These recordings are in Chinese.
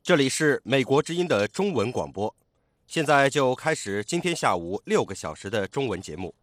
这里是美国之音的中文广播，现在就开始今天下午6个小时的中文节目。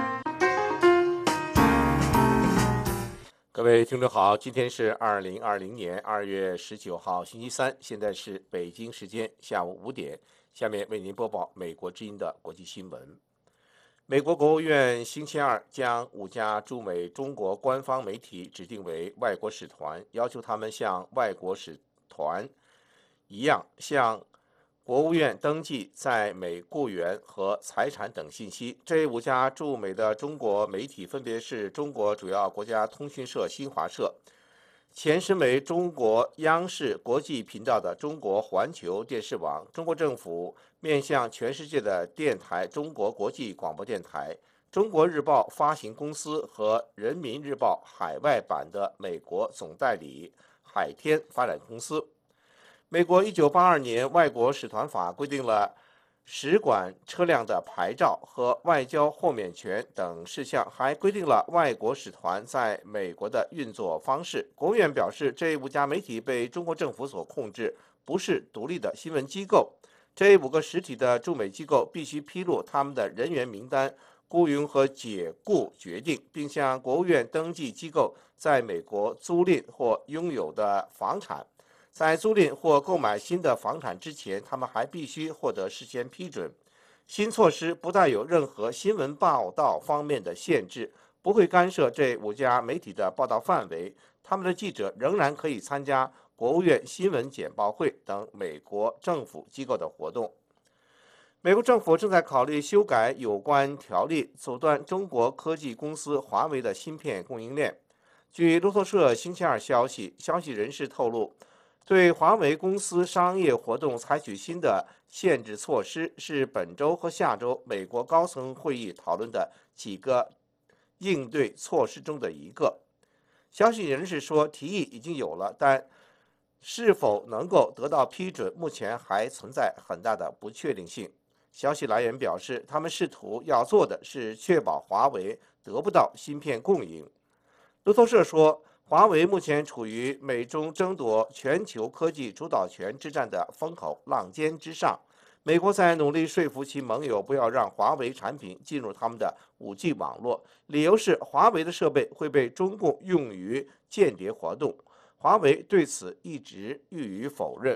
各位听众好，今天是2020年2月19号星期三，现在是北京时间下午5点，下面为您播报美国之音的国际新闻。美国国务院星期二将5家驻美中国官方媒体指定为外国使团，要求他们向外国使团一样向国务院登记在美雇员和财产等信息。这5家驻美的中国媒体分别是中国主要国家通讯社新华社、前身为中国央视国际频道的中国环球电视网、中国政府面向全世界的电台中国国际广播电台、中国日报发行公司和人民日报海外版的美国总代理海天发展公司。美国1982年外国使团法规定了使馆车辆的牌照和外交豁免权等事项，还规定了外国使团在美国的运作方式。国务院表示，这5家媒体被中国政府所控制，不是独立的新闻机构。这5个实体的驻美机构必须披露他们的人员名单、雇佣和解雇决定，并向国务院登记机构在美国租赁或拥有的房产。在租赁或购买新的房产之前，他们还必须获得事先批准。新措施不带有任何新闻报道方面的限制，不会干涉这5家媒体的报道范围。他们的记者仍然可以参加国务院新闻简报会等美国政府机构的活动。美国政府正在考虑修改有关条例，阻断中国科技公司华为的芯片供应链。据路透社星期二消息人士透露，对华为公司商业活动采取新的限制措施是本周和下周美国高层会议讨论的几个应对措施中的一个。消息人士说，提议已经有了，但是否能够得到批准，目前还存在很大的不确定性。消息来源表示，他们试图要做的是确保华为得不到芯片供应。路透社说，华为目前处于美中争夺全球科技主导权之战的风口浪尖之上。美国在努力说服其盟友不要让华为产品进入他们的5G 网络，理由是华为的设备会被中共用于间谍活动。华为对此一直予以否认。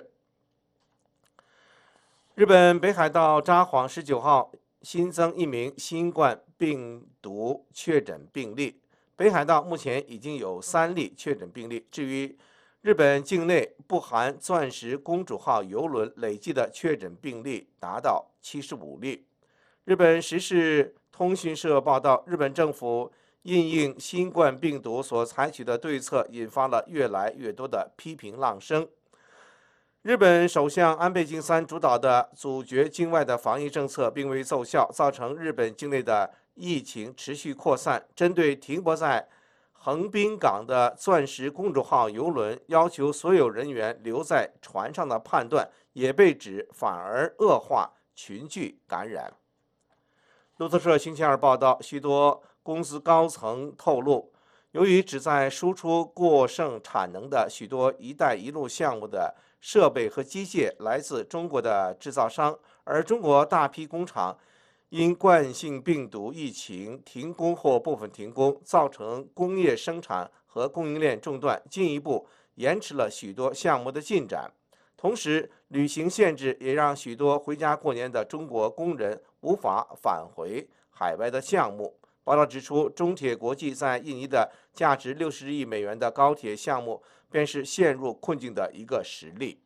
日本北海道札幌19号新增1名新冠病毒确诊病例。北海道目前已经有3例确诊病例。至于日本境内不含钻石公主号邮轮累计的确诊病例达到75例。日本时事通讯社报道，日本政府因应新冠病毒所采取的对策引发了越来越多的批评浪声。日本首相安倍晋三主导的阻绝境外的防疫政策并未奏效，造成日本境内的疫情持续扩散。针对停泊在横滨港的钻石公主号邮轮要求所有人员留在船上的判断，也被指反而恶化群聚感染。路透社星期二报道，许多公司高层透露，由于旨在输出过剩产能的许多“一带一路”项目的设备和机械来自中国的制造商，而中国大批工厂因冠性病毒疫情停工或部分停工，造成工业生产和供应链中断，进一步延迟了许多项目的进展。同时，旅行限制也让许多回家过年的中国工人无法返回海外的项目。报道指出，中铁国际在印尼的价值60亿美元的高铁项目便是陷入困境的一个实例。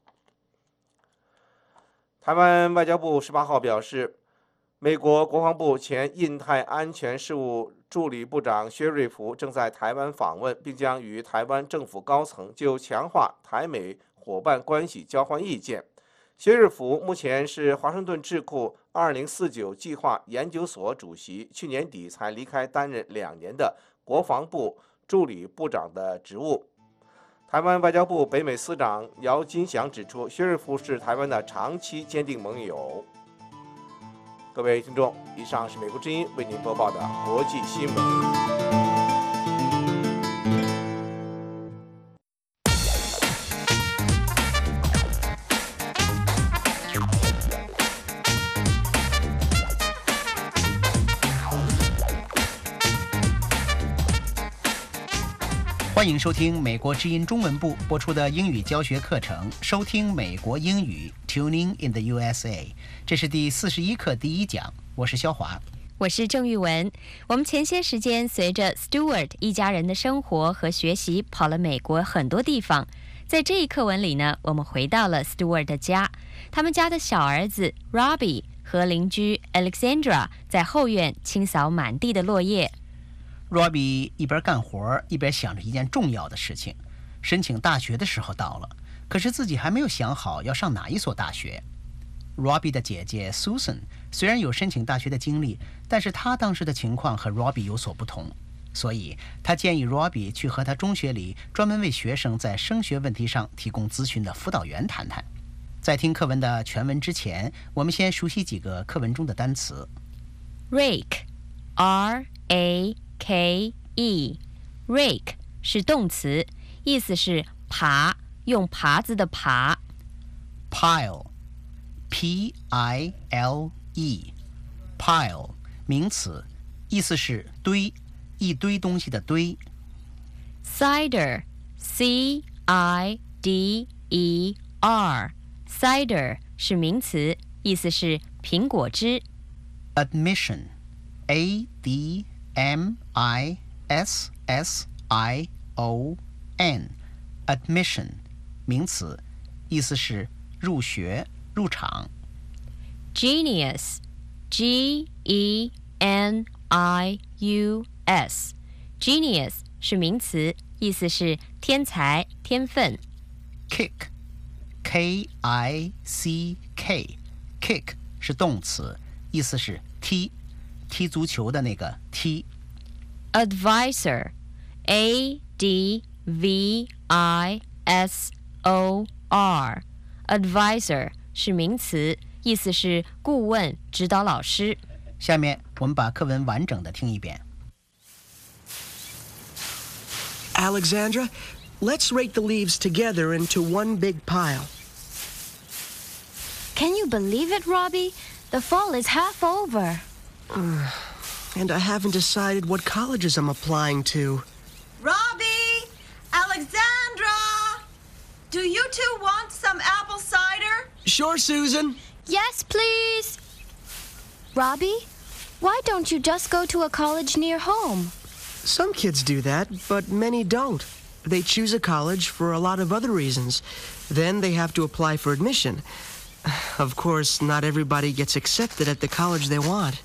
台湾外交部18号表示，美国国防部前印太安全事务助理部长薛瑞福正在台湾访问，并将与台湾政府高层就强化台美伙伴关系交换意见。薛瑞福目前是华盛顿智库2049计划研究所主席，去年底才离开担任2年的国防部助理部长的职务。台湾外交部北美司长姚金祥指出，薛瑞福是台湾的长期坚定盟友。各位听众，以上是美国之音为您播报的国际新闻。 欢迎收听美国之音中文部播出的英语教学课程，收听美国英语 Tuning in the USA。 这是第41课第1讲，我是肖华。 我是郑玉文。我们前些时间随着 Stewart 一家人的生活和学习跑了美国很多地方。在这一课文里呢，我们回到了 Stewart 的家，他们家的小儿子 Robbie 和邻居 Alexandra 在后院清扫满地的落叶。 Robbie 一边干活一边想着一件重要的事情，申请大学的时候到了，可是自己还没有想好要上哪一所大学。Robbie 的姐姐 Susan 虽然有申请大学的经历，但是她当时的情况和 Robbie 有所不同，所以她建议 Robbie 去和他中学里专门为学生在升学问题上提供咨询的辅导员谈谈。在听课文的全文之前，我们先熟悉几个课文中的单词。 Rake R-A-K-E Rake 是动词，意思是耙，用耙子的耙。 Pile P-I-L-E Pile 名词，意思是堆，一堆东西的堆。 Cider C-I-D-E-R Cider 是名词，意思是苹果汁。 Admission A-D-M-I-S-S-I-O-N Admission 名词，意思是入学入场。 Genius G-E-N-I-U-S Genius 是名词，意思是天才天分。 Kick K-I-C-K Kick 是动词，意思是踢，踢足球的那个踢。 Advisor A-D-V-I-S-O-R Advisor 是名词，意思是顾问指导老师。 下面我们把课文完整的听一遍。 Alexandra, let's rake the leaves together into one big pile. Can you believe it, Robbie? The fall is half over. And I haven't decided what colleges I'm applying to. Robbie! Alexandra! Do you two want some apple cider? Sure, Susan. Yes, please. Robbie, why don't you just go to a college near home? Some kids do that, but many don't. They choose a college for a lot of other reasons. Then they have to apply for admission. Of course, not everybody gets accepted at the college they want.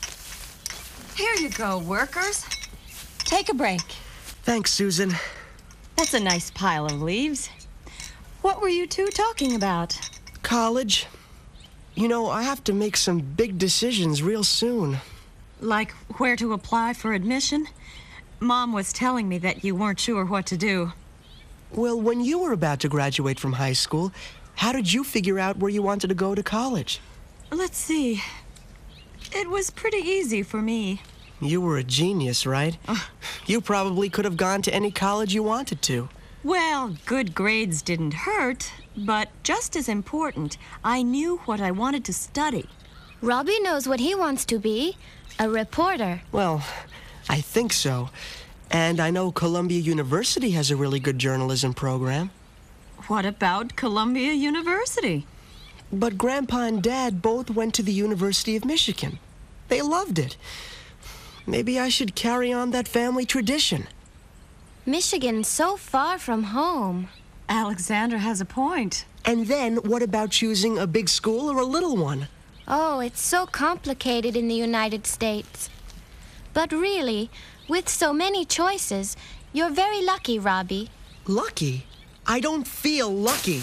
Here you go, workers. Take a break. Thanks, Susan. That's a nice pile of leaves. What were you two talking about? College. You know, I have to make some big decisions real soon. Like where to apply for admission? Mom was telling me that you weren't sure what to do. Well, when you were about to graduate from high school, how did you figure out where you wanted to go to college? Let's see. It was pretty easy for me. You were a genius, right? You probably could have gone to any college you wanted to. Well, good grades didn't hurt, but just as important, I knew what I wanted to study. Robbie knows what he wants to be, a reporter. Well, I think so. And I know Columbia University has a really good journalism program. What about Columbia University? But Grandpa and Dad both went to the University of Michigan. They loved it. Maybe I should carry on that family tradition. Michigan's so far from home. Alexandra has a point. And then what about choosing a big school or a little one? Oh, it's so complicated in the United States. But really, with so many choices, you're very lucky, Robbie. Lucky? I don't feel lucky.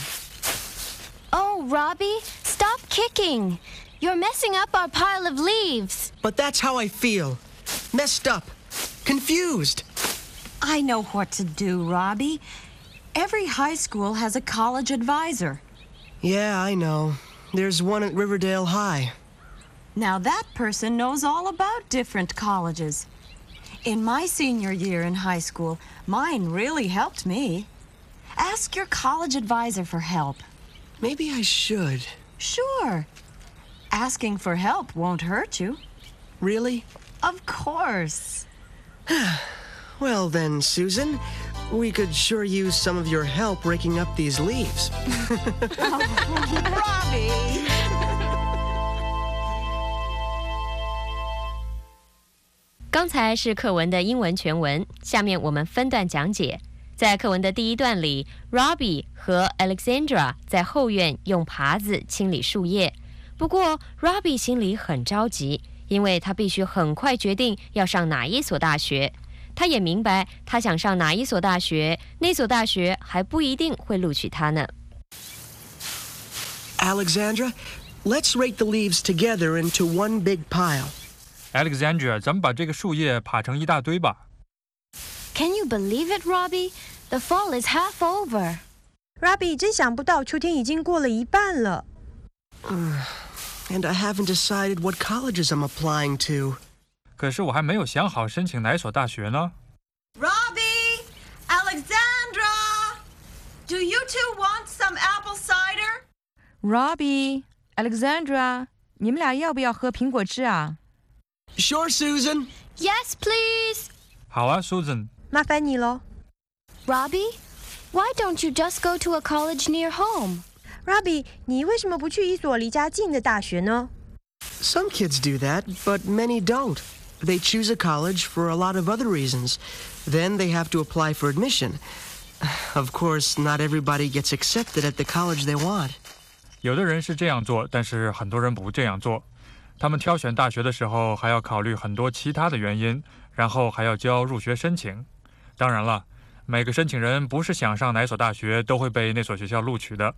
Oh, Robbie, stop kicking. You're messing up our pile of leaves. But that's how I feel. Messed up. Confused. I know what to do, Robbie. Every high school has a college advisor. Yeah, I know. There's one at Riverdale High. Now that person knows all about different colleges. In my senior year in high school, mine really helped me. Ask your college advisor for help. Maybe I should. Sure. Asking for help won't hurt you. Really? Of course. Well then, Susan, We could sure use some of your help raking up these leaves. Robbie! 刚才是课文的英文全文，下面我们分段讲解。在课文的第一段里 ，Robbie 和 Alexandra 在后院用耙子清理树叶。不过 Robbie 心里很着急，因为他必须很快决定要上哪一所大学。他也明白，他想上哪一所大学，那所大学还不一定会录取他呢。 Alexandra, let's rake the leaves together into one big pile. Alexandra, 咱们把这个树叶耙成一大堆吧。 Can you believe it, Robbie? The fall is half over. Robbie 真想不到，秋天已经过了一半了。 And I haven't decided what colleges I'm applying to. 可是我还没有想好申请哪所大学呢。 Robbie! Alexandra! Do you two want some apple cider? Robbie, Alexandra, 你们俩要不要喝苹果汁啊？ Sure, Susan. Yes, please. 好啊 ，Susan。 麻烦你喽。 Robbie, why don't you just go to a college near home? Robbie, 你为什么不去一所离家近的大学呢？ Some kids do that, but many don't. They choose a college for a lot of other reasons. Then they have to apply for admission. Of course, not everybody gets accepted at the college they want. 有的人是这样做，但是很多人不这样做。他们挑选大学的时候还要考虑很多其他的原因，然后还要交入学申请。当然了，每个申请人不是想上哪所大学都会被那所学校录取的。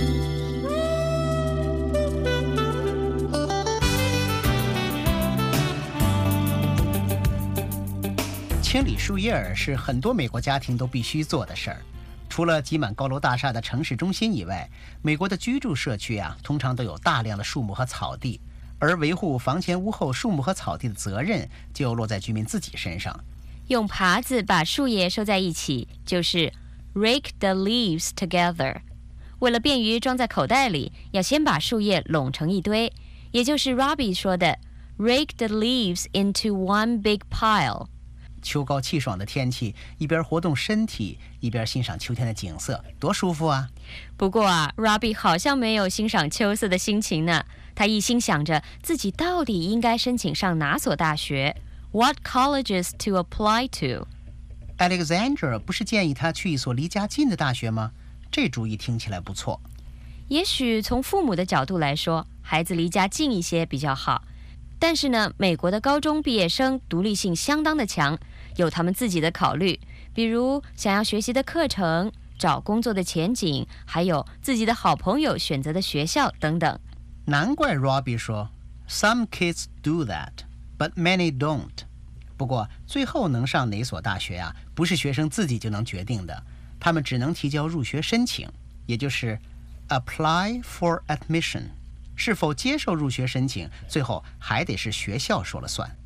清理树叶是很多美国家庭都必须做的事儿。除了挤满高楼大厦的城市中心以外，美国的居住社区通常都有大量的树木和草地，而维护房前屋后树木和草地的责任就落在居民自己身上。 用耙子把树叶收在一起，就是 rake the leaves together。为了便于装在口袋里，要先把树叶拢成一堆，也就是 Robbie 说的 rake the leaves into one big pile。 秋高气爽的天气，一边活动身体，一边欣赏秋天的景色，多舒服啊！ 不过Robbie 好像没有欣赏秋色的心情呢。他一心想着自己到底应该申请上哪所大学 ，What colleges to apply to？ Alexandra 不是建议他去一所离家近的大学吗？这主意听起来不错。 也许从父母的角度来说，孩子离家近一些比较好。但是呢，美国的高中毕业生独立性相当的强，有他们自己的考虑，比如想要学习的课程、找工作的前景，还有自己的好朋友选择的学校等等。 难怪 Robbie 说 Some kids do that, but many don't. 不过最后能上哪所大学不是学生自己就能决定的，他们只能提交入学申请，也就是 apply for admission。是否接受入学申请，最后还得是学校说了算。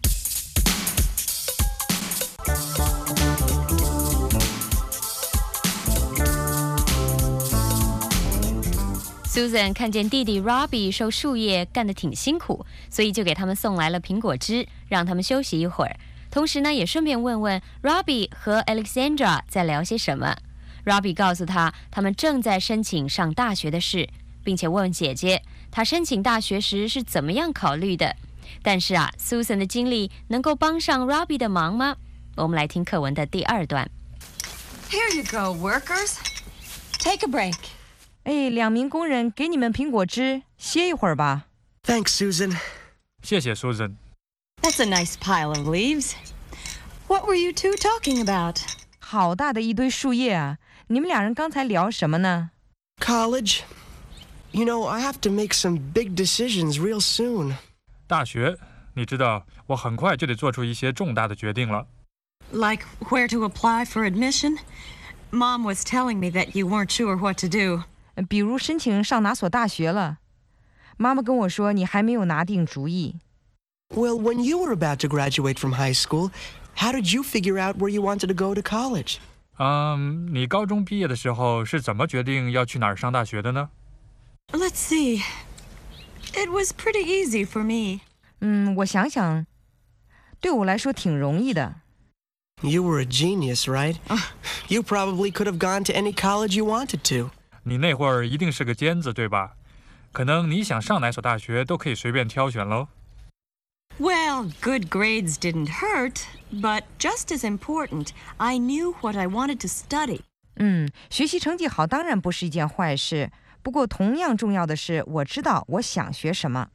Susan 看见弟弟 Robbie 收树叶干得挺辛苦，所以就给他们送来了苹果汁，让他们休息一会儿。同时呢，也顺便问问 Robbie 和 Alexandra 在聊些什么。Robbie 告诉他们正在申请上大学的事，并且问姐姐她申请大学时是怎么样考虑的。但是Susan 的经历能够帮上 Robbie 的忙吗？我们来听课文的第二段。 Here you go, workers. Take a break. 哎，2名工人给你们苹果汁，歇一会儿吧。 Thanks, Susan. 谢谢 Susan。 That's a nice pile of leaves. What were you two talking about? 好大的一堆树叶啊！你们2人刚才聊什么呢？ College. You know, I have to make some big decisions real soon. 大学，你知道，我很快就得做出一些重大的决定了。 Like where to apply for admission? Mom was telling me that you weren't sure what to do. 比如申请上哪所大学了。妈妈跟我说你还没有拿定主意。 Well, when you were about to graduate from high school, how did you figure out where you wanted to go to college? 你高中毕业的时候是怎么决定要去哪儿上大学的呢？ Let's see. It was pretty easy for me. 我想想，对我来说挺容易的。 You were a genius, right? You probably could have gone to any college you wanted to. 你那会儿一定是个尖子，对吧？可能你想上哪所大学都可以随便挑选喽。 Well, good grades didn't hurt, but just as important, I knew what I wanted to study. 学习成绩好当然不是一件坏事，不过同样重要的是，我知道我想学什么。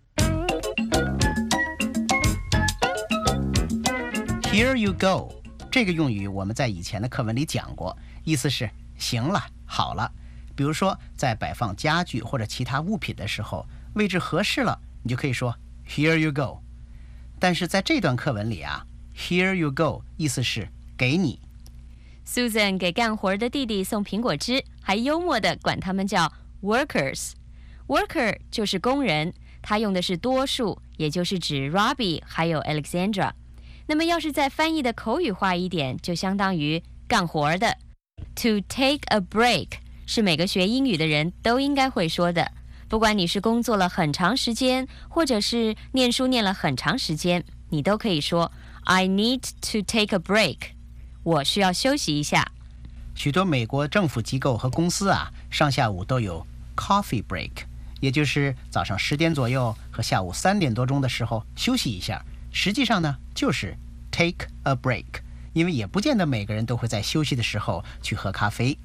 Here you go， 这个用语我们在以前的课文里讲过，意思是行了，好了。比如说，在摆放家具或者其他物品的时候，位置合适了，你就可以说 Here you go。但是在这段课文里啊 ，Here you go 意思是给你。 Susan 给干活的弟弟送苹果汁，还幽默地管他们叫 workers。Worker 就是工人，他用的是多数，也就是指 Robbie 还有 Alexandra。那么要是再翻译的口语化一点，就相当于干活的。To take a break 是每个学英语的人都应该会说的，不管你是工作了很长时间，或者是念书念了很长时间，你都可以说 I need to take a break。我需要休息一下。 许多美国政府机构和公司啊，上下午都有 coffee break， 也就是早上10点左右和下午3点多钟的时候休息一下。实际上呢，就是 take a break， 因为也不见得每个人都会在休息的时候去喝咖啡。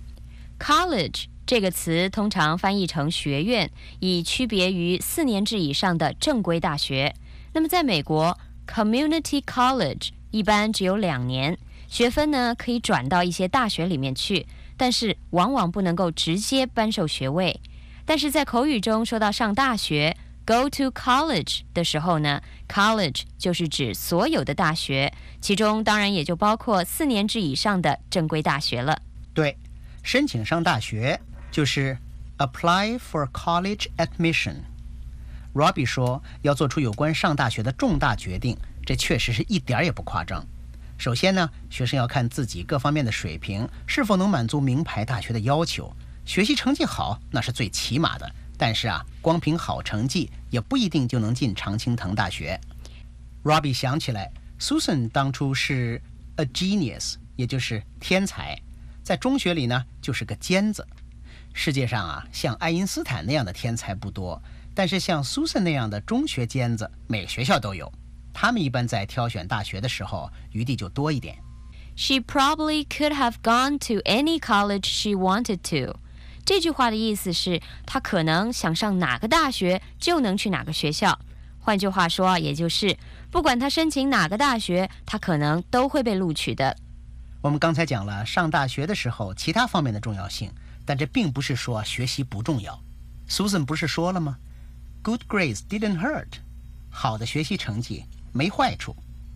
College 这个词通常翻译成学院，以区别于4年制以上的正规大学。那么在美国 Community College 一般只有2年，学分呢可以转到一些大学里面去，但是往往不能够直接颁授学位。但是在口语中说到上大学 Go to college 的时候呢， college 就是指所有的大学，其中当然也就包括4年制以上的正规大学了。 对，申请上大学就是 apply for college admission。Robbie 说要做出有关上大学的重大决定，这确实是一点也不夸张。首先呢，学生要看自己各方面的水平是否能满足名牌大学的要求。学习成绩好那是最起码的，但是啊，光凭好成绩也不一定就能进常青藤大学。Robbie 想起来 Susan 当初是 a genius， 也就是天才，在中学里呢就是个尖子。世界上啊，像爱因斯坦那样的天才不多，但是像 Susan 那样的中学尖子每个学校都有，他们一般在挑选大学的时候余地就多一点。 She probably could have gone to any college she wanted to。 这句话的意思是她可能想上哪个大学就能去哪个学校。换句话说，也就是不管她申请哪个大学，她可能都会被录取的。 我们刚才讲了上大学的时候其他方面的重要性，但这并不是说学习不重要。 Susan 不是说了吗？ Good grades didn't hurt， 好的学习成绩没坏处。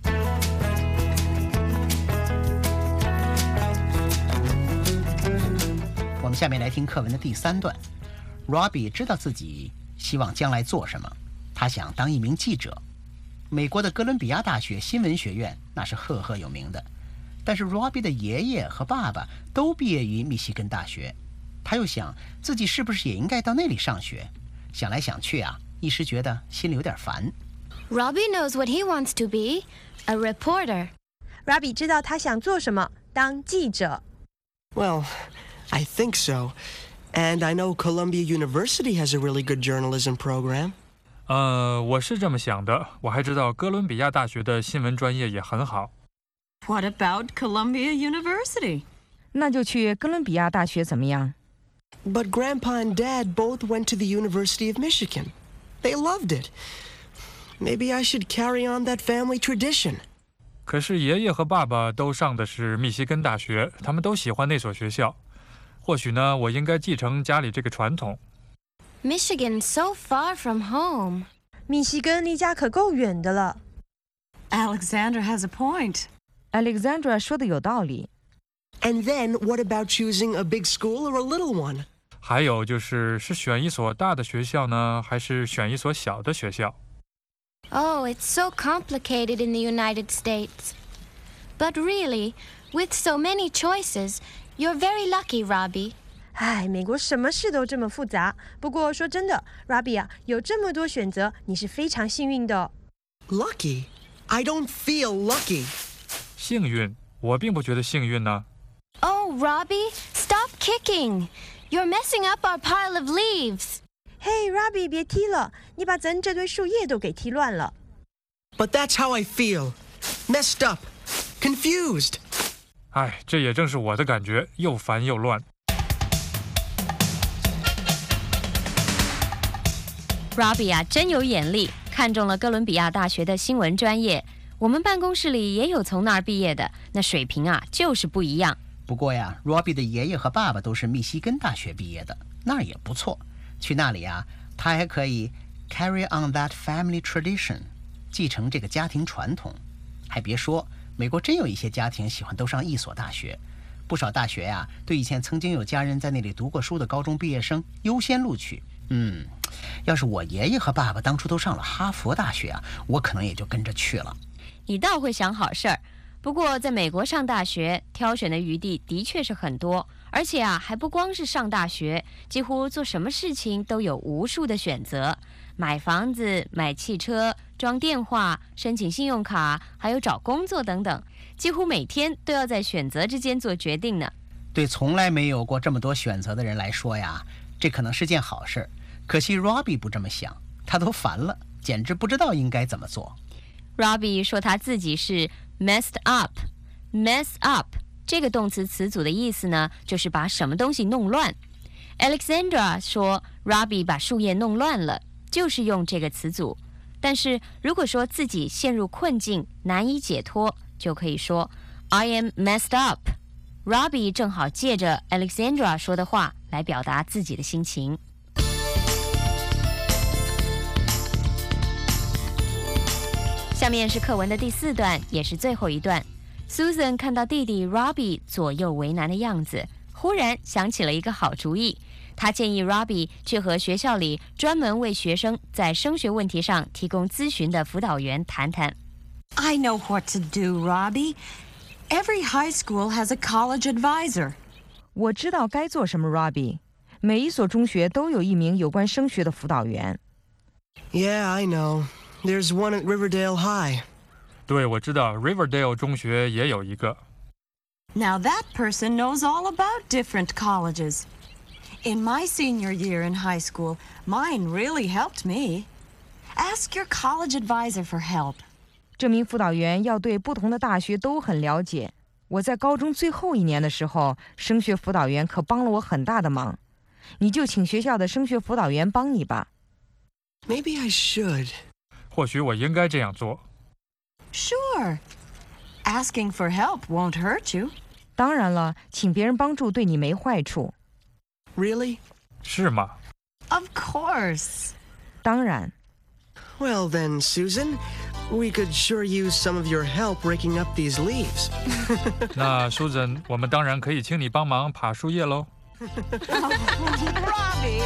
我们下面来听课文的第3段。 Robbie 知道自己希望将来做什么，他想当一名记者。美国的哥伦比亚大学新闻学院那是赫赫有名的，但是 Robbie 的爷爷和爸爸都毕业于密西根大学，他又想自己是不是也应该到那里上学。想来想去啊，一时觉得心里有点烦。 Robbie knows what he wants to be, a reporter. Robbie 知道他想做什么，当记者。 Well, I think so. And I know Columbia University has a really good journalism program. 我是这么想的，我还知道哥伦比亚大学的新闻专业也很好。 What about Columbia University? 那就去哥伦比亚大学怎么样？ But Grandpa and Dad both went to the University of Michigan. They loved it. Maybe I should carry on that family tradition. 可是爷爷和爸爸都上的是密西根大学，他们都喜欢那所学校。或许呢，我应该继承家里这个传统。 Michigan's so far from home. 密西根离家可够远的了。 Alexandra has a point. Alexandra 说的有道理。 And then what about choosing a big school or a little one? 还有就是选一所大的学校呢，还是选一所小的学校？ Oh, it's so complicated in the United States. But really, with so many choices, you're very lucky, Robbie. 唉，美国什么事都这么复杂。不过说真的 ，Robbie 啊，有这么多选择，你是非常幸运的。 Lucky? I don't feel lucky. 幸运？我并不觉得幸运呢。 Oh, Robbie, stop kicking. You're messing up our pile of leaves. Hey, Robbie， 别踢了，你把咱这堆树叶都给踢乱了。 But that's how I feel. Messed up. Confused. 哎，这也正是我的感觉，又烦又乱。 Robbie 啊，真有眼力，看中了哥伦比亚大学的新闻专业。我们办公室里也有从那儿毕业的，那水平啊就是不一样。 不过呀 ，Robbie 的爷爷和爸爸都是密西根大学毕业的，那儿也不错。去那里啊，他还可以 carry on that family tradition， 继承这个家庭传统。还别说，美国真有一些家庭喜欢都上一所大学，不少大学呀，对以前曾经有家人在那里读过书的高中毕业生优先录取。要是我爷爷和爸爸当初都上了哈佛大学啊，我可能也就跟着去了。 你倒会想好事儿。不过在美国上大学，挑选的余地的确是很多，而且啊，还不光是上大学，几乎做什么事情都有无数的选择。买房子、买汽车、装电话、申请信用卡，还有找工作等等，几乎每天都要在选择之间做决定呢。 对从来没有过这么多选择的人来说呀，这可能是件好事。可惜 Robbie 不这么想，他都烦了，简直不知道应该怎么做。 Robbie 说他自己是 messed up。mess up 这个动词词组的意思呢，就是把什么东西弄乱。Alexandra 说 Robbie 把树叶弄乱了，就是用这个词组。但是如果说自己陷入困境，难以解脱，就可以说 I am messed up。Robbie 正好借着 Alexandra 说的话来表达自己的心情。下面是课文的第4段，也是最后一段。Susan 看到弟弟 Robbie 左右为难的样子，忽然想起了一个好主意。他建议 Robbie 去和学校里专门为学生在升学问题上提供咨询的辅导员谈谈。 I know what to do, Robbie. Every high school has a college advisor. 我知道该做什么 ，Robbie。每一所中学都有一名有关升学的辅导员。 Yeah, I know. There's one at Riverdale High. 对，我知道 Riverdale 中学也有一个。 Now that person knows all about different colleges. In my senior year in high school, mine really helped me. Ask your college advisor for help. 这名辅导员要对不同的大学都很了解。我在高中最后1年的时候，升学辅导员可帮了我很大的忙。你就请学校的升学辅导员帮你吧。 Maybe I should. 或许我应该这样做。 Sure. Asking for help won't hurt you. 当然了，请别人帮助对你没坏处。 Really? 是吗？ Of course. 当然。 Well then, Susan, we could sure use some of your help raking up these leaves. 那 Susan， 我们当然可以请你帮忙爬树叶喽。 Robbie.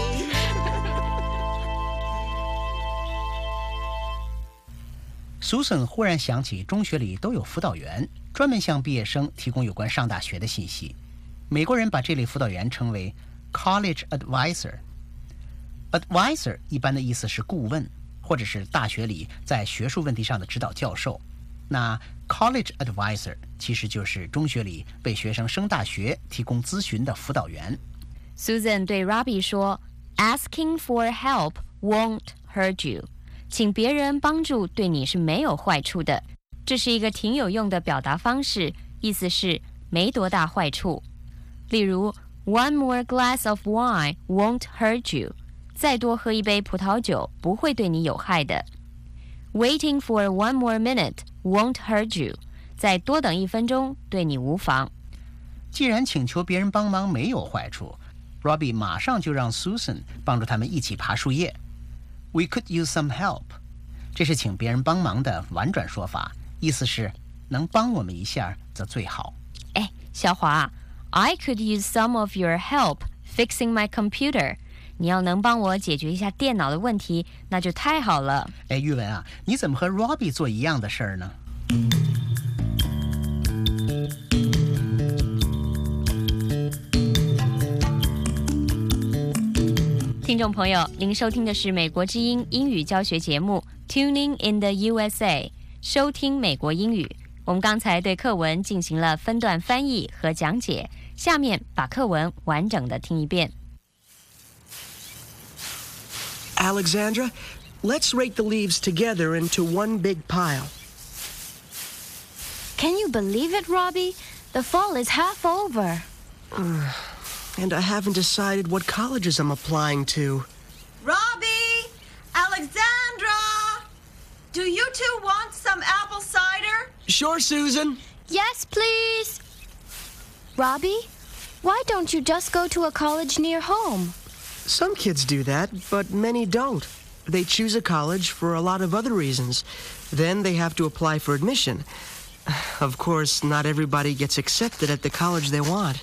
Susan 忽然想起中学里都有辅导员，专门向毕业生提供有关上大学的信息。美国人把这类辅导员称为 college advisor。advisor 一般的意思是顾问，或者是大学里在学术问题上的指导教授。那 college advisor 其实就是中学里为学生升大学提供咨询的辅导员。 Susan 对 Robbie 说 Asking for help won't hurt you。请别人帮助对你是没有坏处的，这是一个挺有用的表达方式，意思是没多大坏处。例如 One more glass of wine won't hurt you， 再多喝一杯葡萄酒不会对你有害的。Waiting for one more minute won't hurt you， 再多等1分钟对你无妨。 既然请求别人帮忙没有坏处， Robbie 马上就让 Susan 帮助他们一起爬树叶。We could use some help， 这是请别人帮忙的婉转说法，意思是能帮我们一下则最好。 哎，小华 I could use some of your help fixing my computer。 你要能帮我解决一下电脑的问题，那就太好了。 哎，玉文啊，你怎么和 Robbie 做一样的事儿呢？ 听众朋友，您收听的是美国之音英语教学节目 Tuning in the USA， 收听美国英语。我们刚才对课文进行了分段翻译和讲解， 下面把课文完整的听一遍。 Alexandra, let's rake the leaves together into one big pile. Can you believe it, Robbie? The fall is half over. And I haven't decided what colleges I'm applying to. Robbie! Alexandra! Do you two want some apple cider? Sure, Susan. Yes, please. Robbie, why don't you just go to a college near home? Some kids do that, but many don't. They choose a college for a lot of other reasons. Then they have to apply for admission. Of course, not everybody gets accepted at the college they want.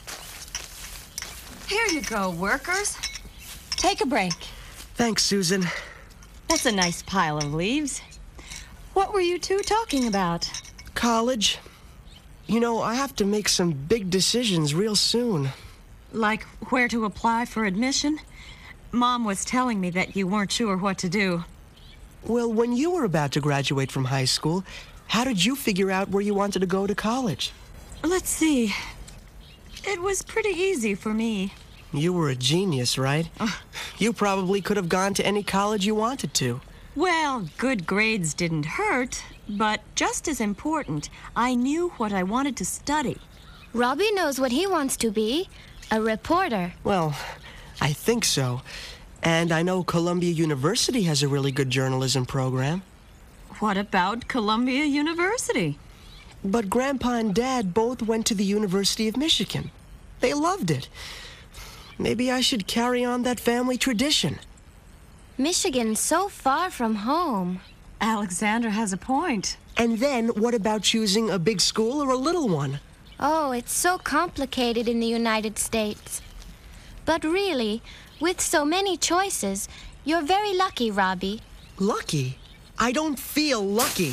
Here you go, workers. Take a break. Thanks, Susan. That's a nice pile of leaves. What were you two talking about? College. You know, I have to make some big decisions real soon. Like where to apply for admission? Mom was telling me that you weren't sure what to do. Well, when you were about to graduate from high school, how did you figure out where you wanted to go to college? Let's see. It was pretty easy for me. You were a genius, right? You probably could have gone to any college you wanted to. Well, good grades didn't hurt, but just as important, I knew what I wanted to study. Robbie knows what he wants to be, a reporter. Well, I think so. And I know Columbia University has a really good journalism program. What about Columbia University? But Grandpa and Dad both went to the University of Michigan. They loved it. Maybe I should carry on that family tradition. Michigan's so far from home. Alexandra has a point. And then what about choosing a big school or a little one? Oh, it's so complicated in the United States. But really, with so many choices, you're very lucky, Robbie. Lucky? I don't feel lucky.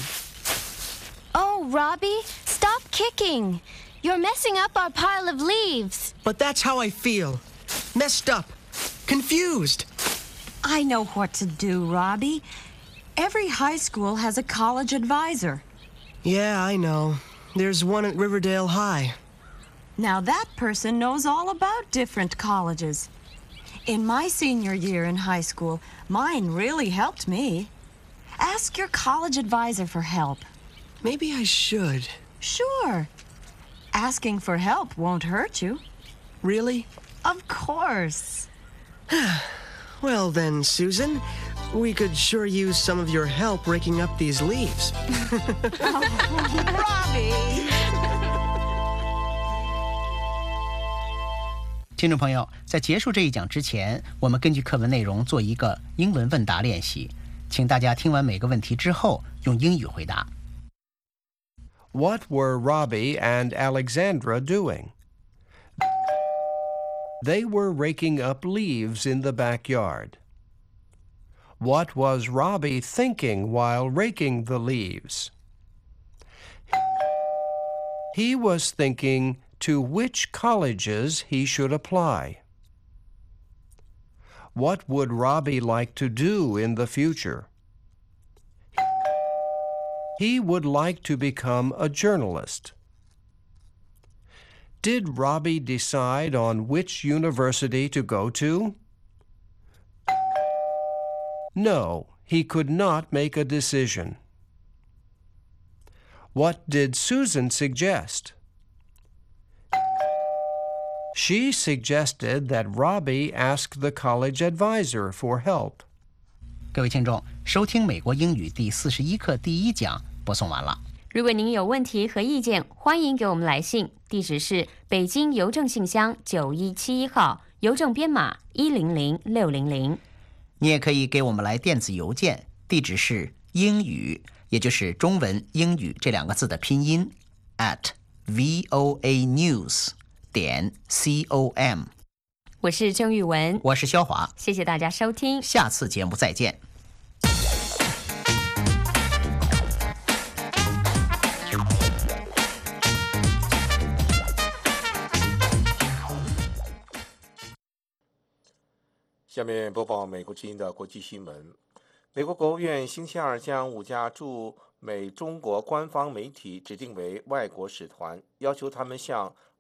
Oh, Robbie, stop kicking. You're messing up our pile of leaves. But that's how I feel. Messed up. Confused. I know what to do, Robbie. Every high school has a college advisor. Yeah, I know. There's one at Riverdale High. Now that person knows all about different colleges. In my senior year in high school, mine really helped me. Ask your college advisor for help. Maybe I should. Sure. Asking for help won't hurt you. Really? Of course. Well then, Susan, we could sure use some of your help raking up these leaves. Robbie! 听众朋友，在结束这一讲之前，我们根据课文内容做一个英文问答练习，请大家听完每个问题之后用英语回答。 What were Robbie and Alexandra doing? They were raking up leaves in the backyard. What was Robbie thinking while raking the leaves? He was thinking to which colleges he should apply. What would Robbie like to do in the future? He would like to become a journalist. Did Robbie decide on which university to go to? No, he could not make a decision. What did Susan suggest? She suggested that Robbie ask the college advisor for help. 各位听众，收听美国英语第41课第1讲播送完了。 如果您有问题和意见，欢迎给我们来信，地址是北京邮政信箱9171号，邮政编码100600。 你也可以给我们来电子邮件，地址是英语，也就是中文英语这2个字的拼音 @voanews.com。 我是郑玉文， 我是肖华， 谢谢大家收听， 下次节目再见。 下面播报美国之音的国际新闻。美国国务院星期二将5家驻美中国官方媒体指定为外国使团，要求他们向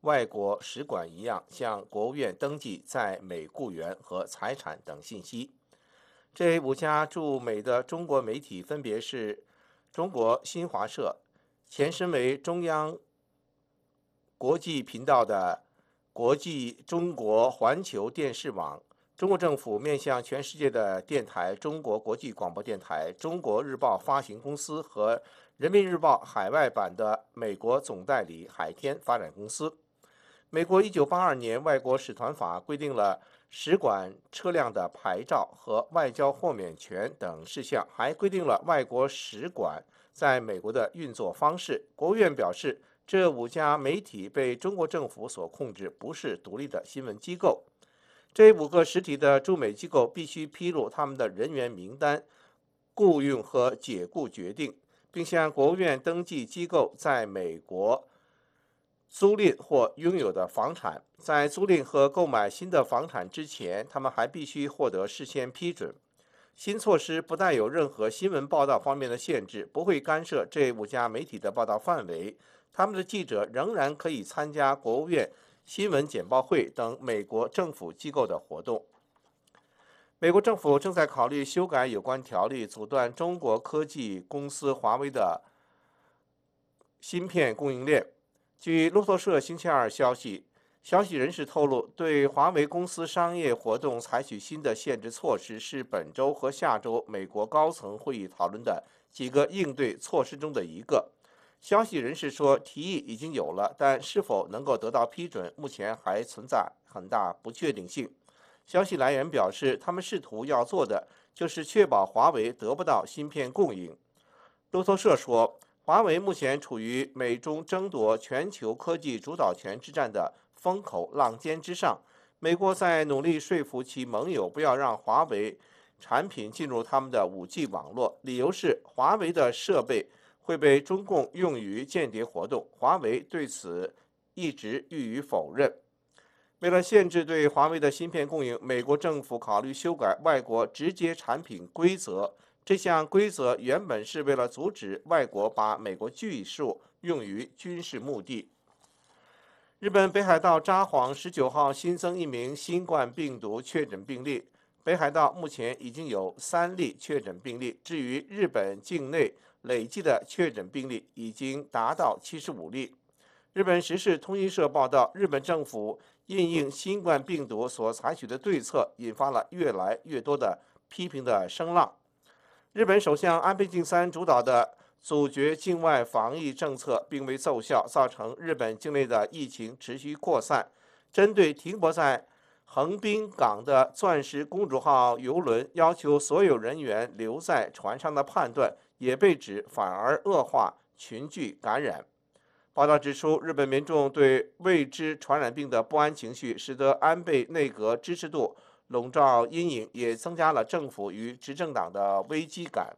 外国使馆一样向国务院登记在美雇员和财产等信息。这5家驻美的中国媒体分别是中国新华社、前身为中央国际频道的国际中国环球电视网、中国政府面向全世界的电台中国国际广播电台、中国日报发行公司和人民日报海外版的美国总代理海天发展公司。美国1982年外国使团法规定了使馆车辆的牌照和外交豁免权等事项，还规定了外国使馆在美国的运作方式。国务院表示，这5家媒体被中国政府所控制，不是独立的新闻机构。这5个实体的驻美机构必须披露他们的人员名单、雇佣和解雇决定，并向国务院登记机构在美国租赁或拥有的房产。在租赁和购买新的房产之前，他们还必须获得事先批准。新措施不带有任何新闻报道方面的限制，不会干涉这5家媒体的报道范围。他们的记者仍然可以参加国务院新闻简报会等美国政府机构的活动。美国政府正在考虑修改有关条例，阻断中国科技公司华为的芯片供应链。据路透社星期二消息人士透露，对华为公司商业活动采取新的限制措施是本周和下周美国高层会议讨论的几个应对措施中的一个。消息人士说，提议已经有了，但是否能够得到批准，目前还存在很大不确定性。消息来源表示，他们试图要做的就是确保华为得不到芯片供应。路透社说，华为目前处于美中争夺全球科技主导权之战的风口浪尖之上。美国在努力说服其盟友不要让华为产品进入他们的5G 网络，理由是华为的设备会被中共用于间谍活动。华为对此一直予以否认。为了限制对华为的芯片供应，美国政府考虑修改外国直接产品规则。这项规则原本是为了阻止外国把美国技术用于军事目的。日本北海道札幌19号新增1名新冠病毒确诊病例，北海道目前已经有3例确诊病例。至于日本境内累计的确诊病例已经达到75例。日本时事通讯社报道，日本政府因应新冠病毒所采取的对策，引发了越来越多的批评的声浪。日本首相安倍晋三主导的阻绝境外防疫政策并未奏效，造成日本境内的疫情持续扩散。针对停泊在横滨港的钻石公主号邮轮要求所有人员留在船上的判断，也被指反而恶化群聚感染。报道指出，日本民众对未知传染病的不安情绪，使得安倍内阁支持度笼罩阴影，也增加了政府与执政党的危机感。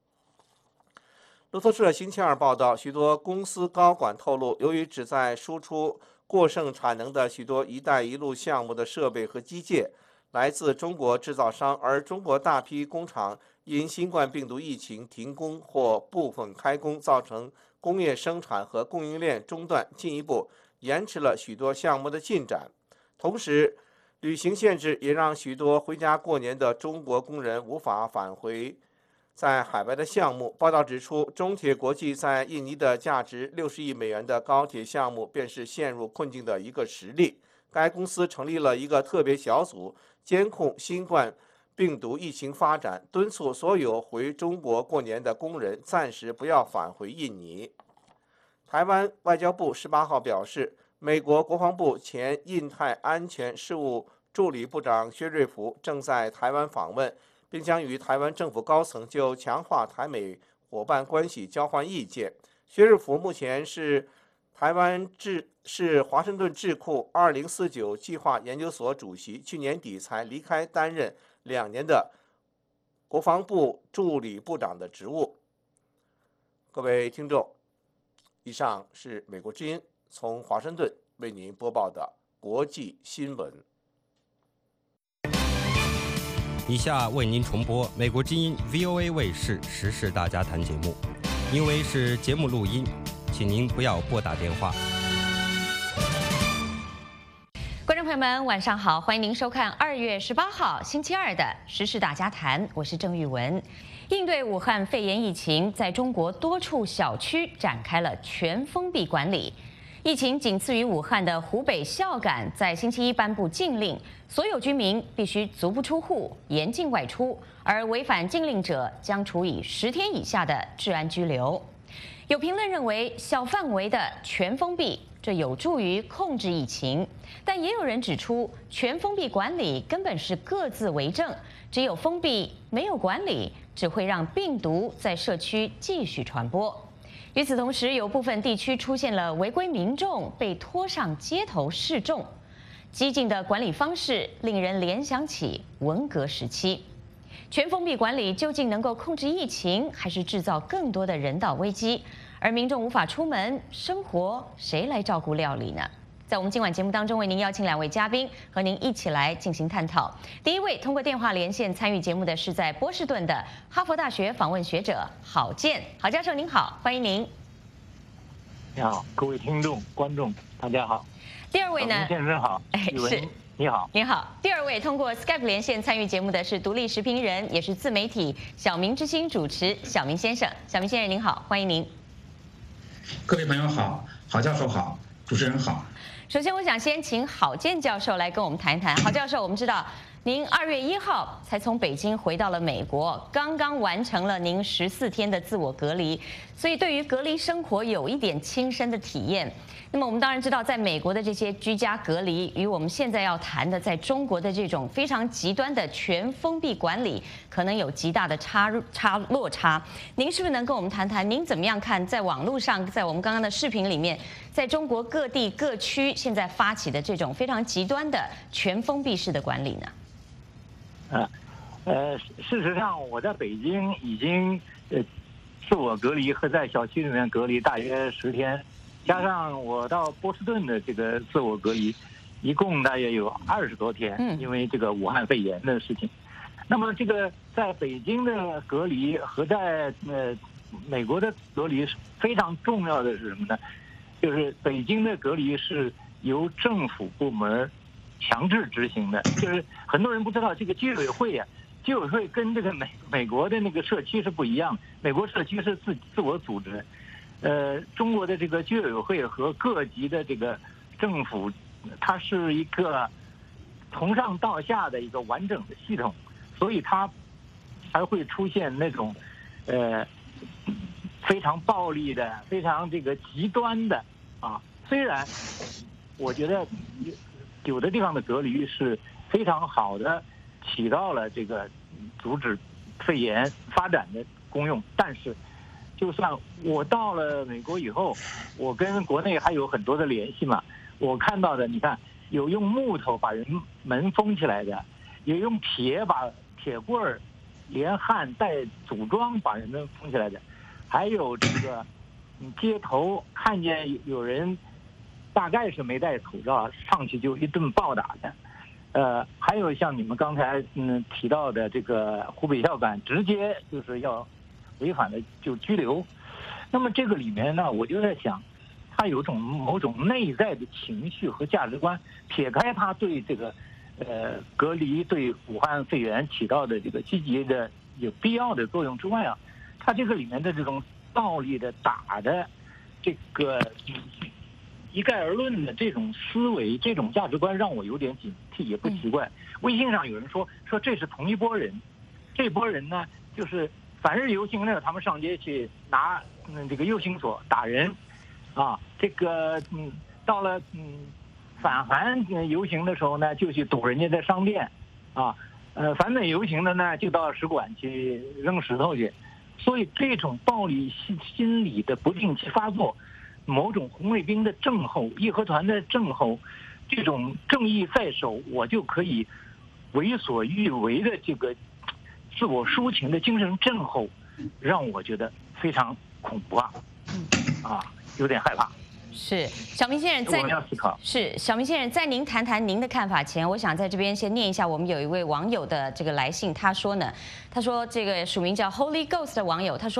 路透社星期二报道，许多公司高管透露，由于旨在输出过剩产能的许多“一带一路”项目的设备和机械来自中国制造商，而中国大批工厂因新冠病毒疫情停工或部分开工，造成工业生产和供应链中断，进一步延迟了许多项目的进展。同时，旅行限制也让许多回家过年的中国工人无法返回在海外的项目。报道指出，中铁国际在印尼的价值60亿美元的高铁项目便是陷入困境的一个实例。该公司成立了一个特别小组，监控新冠病毒疫情发展，敦促所有回中国过年的工人暂时不要返回印尼。台湾外交部18号表示，美国国防部前印太安全事务助理部长薛瑞福正在台湾访问，并将与台湾政府高层就强化台美伙伴关系交换意见。薛瑞福目前是华盛顿智库2049计划研究所主席，去年底才离开担任2年的国防部助理部长的职务。各位听众，以上是美国之音从华盛顿为您播报的国际新闻。 以下为您重播美国之音 VOA 卫视时事大家谈节目，因为是节目录音，请您不要拨打电话。 们，晚上好，欢迎您收看2月18号星期二的时事大家谈，我是郑玉文。应对武汉肺炎疫情，在中国多处小区展开了全封闭管理。疫情仅次于武汉的湖北孝感在星期一颁布禁令，所有居民必须足不出户，严禁外出，而违反禁令者将处以10天以下的治安拘留。有评论认为，小范围的全封闭这有助于控制疫情，但也有人指出，全封闭管理根本是各自为政，只有封闭没有管理，只会让病毒在社区继续传播。与此同时，有部分地区出现了违规民众被拖上街头示众，激进的管理方式令人联想起文革时期。全封闭管理究竟能够控制疫情，还是制造更多的人道危机？而民众无法出门，生活谁来照顾料理呢？在我们今晚节目当中，为您邀请2位嘉宾，和您一起来进行探讨。第一位通过电话连线参与节目的是在波士顿的哈佛大学访问学者郝建。郝教授您好，欢迎您。 你好，各位听众、观众，大家好。 第二位呢？ 先生好， 是。 你好， 您好。第二位通过 Skype 连线参与节目的是独立时评人，也是自媒体小明之星主持小明先生。小明先生您好，欢迎您。 各位朋友好，郝教授好，主持人好。 首先，我想先请郝建教授来跟我们谈一谈。郝教授，我们知道您2月1号才从北京回到了美国，刚刚完成了您14天的自我隔离，所以对于隔离生活有一点亲身的体验。那么我们当然知道，在美国的这些居家隔离，与我们现在要谈的在中国的这种非常极端的全封闭管理，可能有极大的落差。您是不是能跟我们谈谈，您怎么样看在网络上，在我们刚刚的视频里面，在中国各地各区现在发起的这种非常极端的全封闭式的管理呢？ 事实上，我在北京已经自我隔离和在小区里面隔离大约10天。加上我到波士顿的这个自我隔离，一共大约有20多天，因为这个武汉肺炎的事情。那么这个在北京的隔离和在美国的隔离非常重要的是什么呢？就是北京的隔离是由政府部门强制执行的，就是很多人不知道这个居委会啊，居委会跟这个美国的那个社区是不一样，美国社区是自我组织。中国的这个居委会和各级的这个政府，它是一个从上到下的一个完整的系统，所以它才会出现那种非常暴力的、非常这个极端的啊。虽然我觉得有的地方的隔离是非常好的，起到了这个阻止肺炎发展的功用，但是就算我到了美国以后，我跟国内还有很多的联系嘛。我看到的，你看有用木头把人门封起来的，有用把铁棍儿连焊带组装把人们封起来的，还有这个街头看见有人大概是没戴口罩，上去就一顿暴打的。还有像你们刚才提到的这个湖北孝感，直接就是要违反的就拘留。那么这个里面呢，我就在想，他有某种内在的情绪和价值观，撇开他对这个隔离对武汉肺炎起到的这个积极的有必要的作用之外啊，他这个里面的这种暴力的打的这个一概而论的这种思维、这种价值观让我有点警惕，也不奇怪。微信上有人说这是同一拨人，这拨人呢就是反日游行呢，他们上街去拿这个游行锁打人，啊，这个到了反韩游行的时候呢，就去堵人家的商店，啊，反美游行的呢就到使馆去扔石头去，所以这种暴力心理的不定期发作。某种红卫兵的症候、义和团的症候，这种正义在手，我就可以为所欲为的这个自我抒情的精神症候，让我觉得非常恐怖啊，有点害怕。 是小明先生小明先生，在您谈谈您的看法前，我想在这边先念一下我们有一位网友的这个来信，他说这个署名叫 Holy Ghost 的网友，他说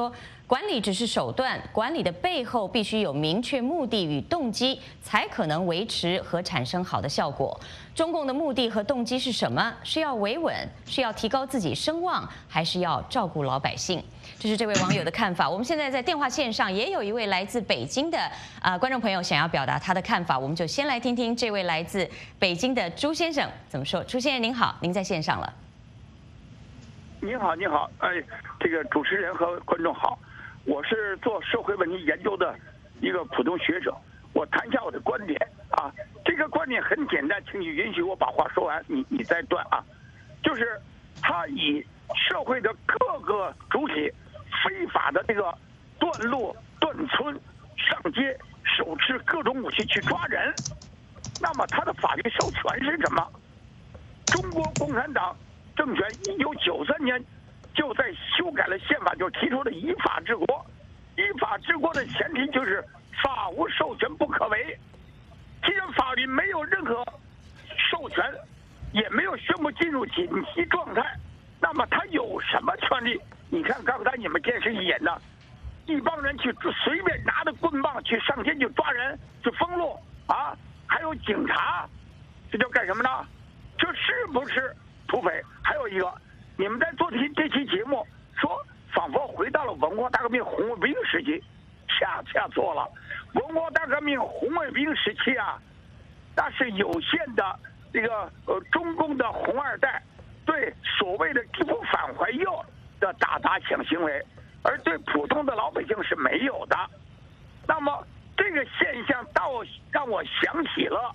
管理只是手段，管理的背后必须有明确目的与动机，才可能维持和产生好的效果。中共的目的和动机是什么？是要维稳，是要提高自己声望，还是要照顾老百姓？这是这位网友的看法。我们现在在电话线上也有一位来自北京的观众朋友想要表达他的看法，我们就先来听听这位来自北京的朱先生怎么说。朱先生您好，您在线上了。 您好，您好，这个主持人和观众好，我是做社会问题研究的一个普通学者，我谈一下我的观点啊。这个观点很简单，请你允许我把话说完，你再断啊。就是他以社会的各个主体非法的这个断路断村上街手持各种武器去抓人，那么他的法律授权是什么？中国共产党政权1993年就在修改了宪法，就提出了依法治国。依法治国的前提就是法无授权不可为。既然法律没有任何授权，也没有宣布进入紧急状态，那么他有什么权利？你看刚才你们电视演的，一帮人去随便拿着棍棒去上街去抓人，去封路啊，还有警察，这叫干什么呢？这是不是土匪？还有一个，你们在做这期节目说仿佛回到了文化大革命红卫兵时期，恰错了。文化大革命红卫兵时期啊，那是有限的这个中共的红二代对所谓的地府反怀右的打抢行为，而对普通的老百姓是没有的。那么这个现象让我想起了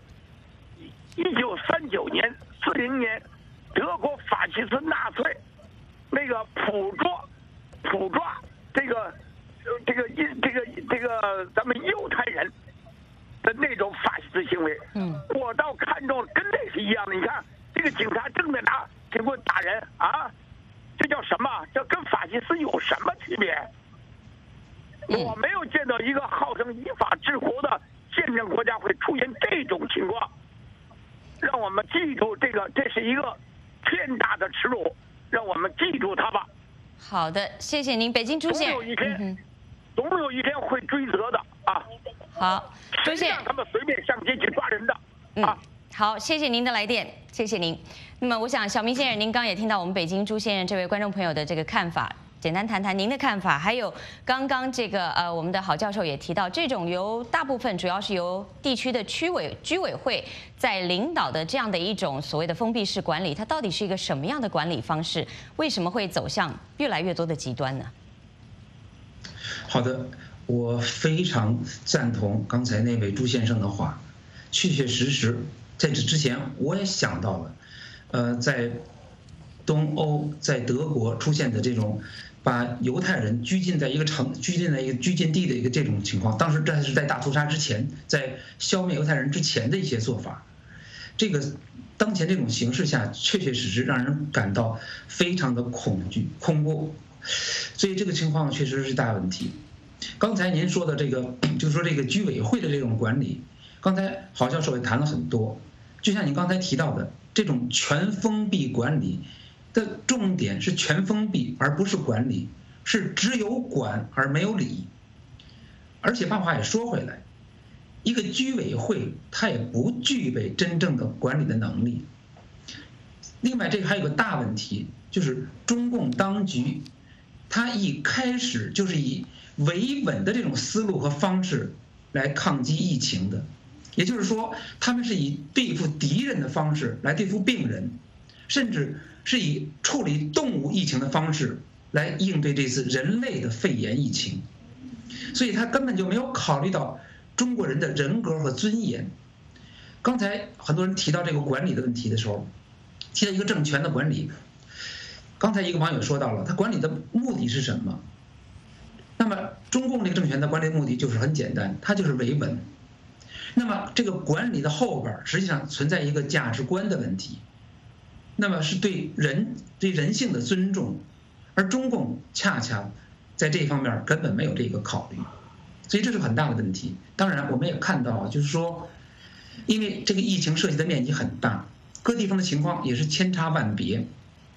1939年、40年德国法西斯纳粹那个捕抓这个咱们犹太人的那种法西斯行为，我倒看中跟那是一样的。你看这个警察正在拿警棍打人啊，这叫什么？这跟法西斯有什么区别？我没有见到一个号称依法治国的宪政国家会出现这种情况。让我们记住这是一个天大的耻辱，让我们记住它吧。 好的，谢谢您，北京朱县。 总有一天会追责的啊！ 好，朱县， 让他们随便上街去抓人的啊！ 好，谢谢您的来电，谢谢您。那么，我想小明先生，您刚也听到我们北京朱先生这位观众朋友的这个看法，简单谈谈您的看法。还有刚刚这个我们的郝教授也提到，这种大部分主要是由地区的居委会在领导的这样的一种所谓的封闭式管理，它到底是一个什么样的管理方式？为什么会走向越来越多的极端呢？ 好的，我非常赞同刚才那位朱先生的话，确实，在这之前我也想到了，在东欧，在德国出现的这种把犹太人拘禁在一个拘禁地的一个这种情况，当时这是在大屠杀之前，在消灭犹太人之前的一些做法，这个当前这种形势下，确实让人感到非常的恐惧、恐怖。所以这个情况确实是大问题。刚才您说的这个，就是说这个居委会的这种管理，刚才郝教授也谈了很多。就像您刚才提到的，这种全封闭管理的重点是全封闭，而不是管理，是只有管而没有理。而且把话也说回来，一个居委会它也不具备真正的管理的能力。另外，这个还有个大问题，就是中共当局。他一开始就是以维稳的这种思路和方式来抗击疫情的，也就是说，他们是以对付敌人的方式来对付病人，甚至是以处理动物疫情的方式来应对这次人类的肺炎疫情，所以他根本就没有考虑到中国人的人格和尊严。刚才很多人提到这个管理的问题的时候，提到一个政权的管理。刚才一个网友说到了，他管理的目的是什么？那么中共这个政权的管理目的就是很简单，它就是维稳。那么这个管理的后边实际上存在一个价值观的问题，那么是对人性的尊重，而中共恰恰在这方面根本没有这个考虑，所以这是很大的问题。当然我们也看到，就是说，因为这个疫情涉及的面积很大，各地方的情况也是千差万别。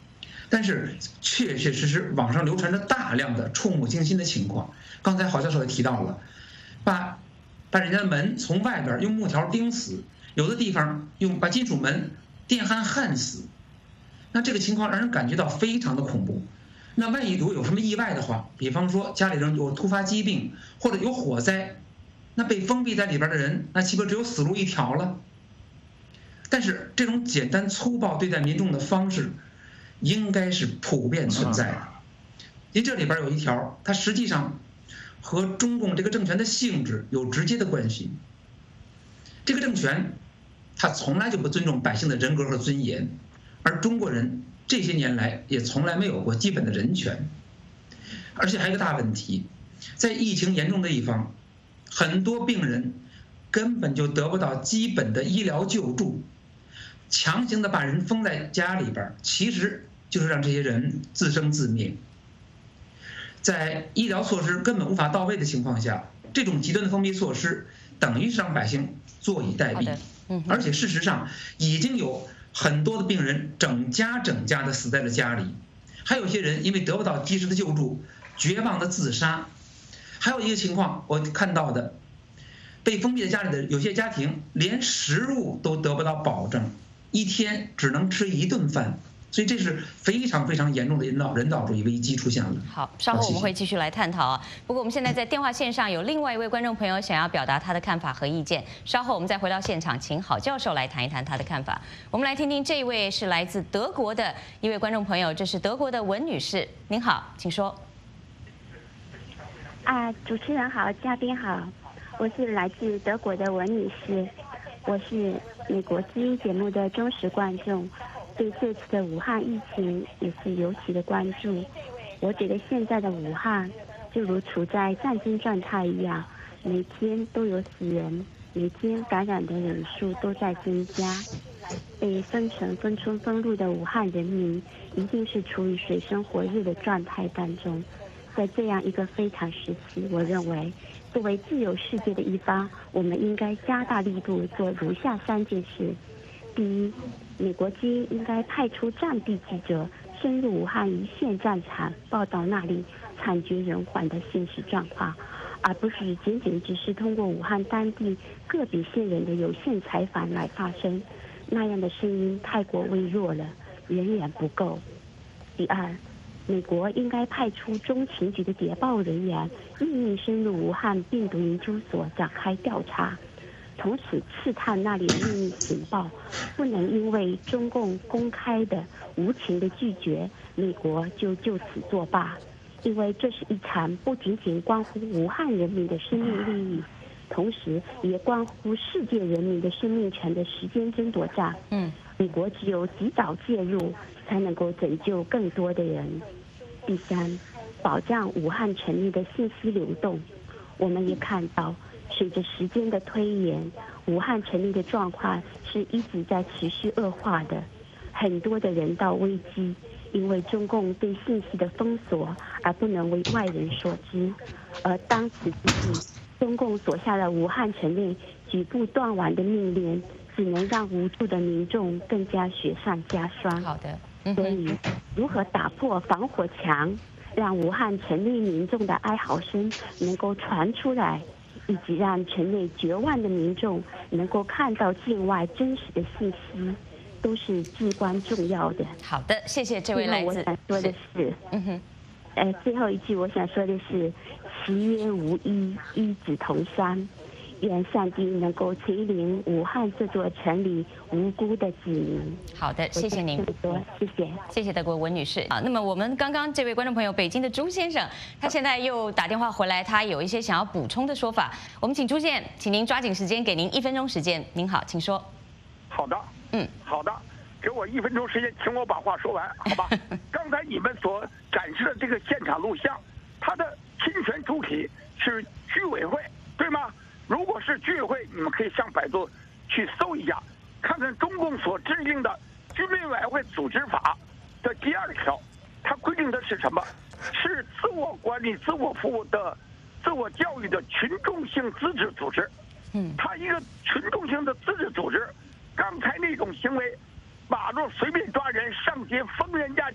但是确确实实网上流传着大量的触目惊心的情况。刚才郝教授也提到了，把人家的门从外边用木条钉死，有的地方把金属门电焊焊死，那这个情况让人感觉到非常的恐怖。那万一如果有什么意外的话，比方说家里人有突发疾病或者有火灾，那被封闭在里边的人，那岂不只有死路一条了？但是这种简单粗暴对待民众的方式，应该是普遍存在的。因为这里边有一条，它实际上和中共这个政权的性质有直接的关系。这个政权，它从来就不尊重百姓的人格和尊严，而中国人这些年来也从来没有过基本的人权。而且还有一个大问题，在疫情严重的地方，很多病人根本就得不到基本的医疗救助，强行的把人封在家里边，其实就是让这些人自生自灭。在医疗措施根本无法到位的情况下，这种极端的封闭措施等于是让百姓坐以待毙。而且事实上已经有很多的病人整家的死在了家里，还有些人因为得不到及时的救助，绝望的自杀。还有一个情况我看到的，被封闭在家里的有些家庭连食物都得不到保证，一天只能吃1顿饭。所以这是非常非常严重的人道主义危机出现了。 好，稍后我们会继续来探讨啊。不过我们现在在电话线上有另外一位观众朋友想要表达他的看法和意见，稍后我们再回到现场，请郝教授来谈一谈他的看法。我们来听听这一位是来自德国的一位观众朋友，这是德国的文女士。您好，请说。 主持人好，嘉宾好，我是来自德国的文女士，我是美国之音节目的忠实观众。对这次的武汉疫情也是尤其的关注。我觉得现在的武汉就如处在战争状态一样，每天都有死人，每天感染的人数都在增加。被封城、封村、封路的武汉人民一定是处于水深火热的状态当中。在这样一个非常时期，我认为作为自由世界的一方，我们应该加大力度做如下3件事。第一，美国之音应该派出战地记者深入武汉一线战场，报道那里惨绝人寰的现实状况，而不是仅仅只是通过武汉当地个别线人的有限采访来发声，那样的声音太过微弱了，远远不够。第二，美国应该派出中情局的谍报人员秘密深入武汉病毒研究所展开调查，同时刺探那里的秘密情报，不能因为中共公开的无情的拒绝，美国就此作罢。因为这是一场不仅仅关乎武汉人民的生命利益，同时也关乎世界人民的生命权的时间争夺战。美国只有及早介入，才能够拯救更多的人。第三，保障武汉城内的信息流动。我们也看到，随着时间的推延，武汉城内的状况是一直在持续恶化的，很多的人道危机因为中共对信息的封锁而不能为外人所知，而当此之际，中共所下的武汉城内举步断网的命令，只能让无助的民众更加雪上加霜。 好的， 所以如何打破防火墙，让武汉城内民众的哀嚎声能够传出来，以及让城内绝望的民众能够看到境外真实的信息，都是至关重要的。 好的，谢谢这位来自。 我想说的是，最后一句我想说的是，其曰无医，医子同山。愿上帝能够垂怜武汉这座城里无辜的子民。 好的，谢谢您， 谢谢， 谢谢德国文女士啊。那么我们刚刚这位观众朋友，北京的朱先生，他现在又打电话回来，他有一些想要补充的说法。我们请朱先，请您抓紧时间，给您1分钟时间。您好，请说。 好的，好的，给我1分钟时间，请我把话说完，好吧？刚才你们所展示的这个现场录像，它的侵权主体是居委会，对吗？如果是居委会，你们可以上百度去搜一下，看看中共所制定的《居民委员会组织法》的第2条，它规定的是什么？是自我管理、自我服务的、自我教育的群众性自治组织。它一个群众性的自治组织，刚才那种行为，马路随便抓人、上街封人家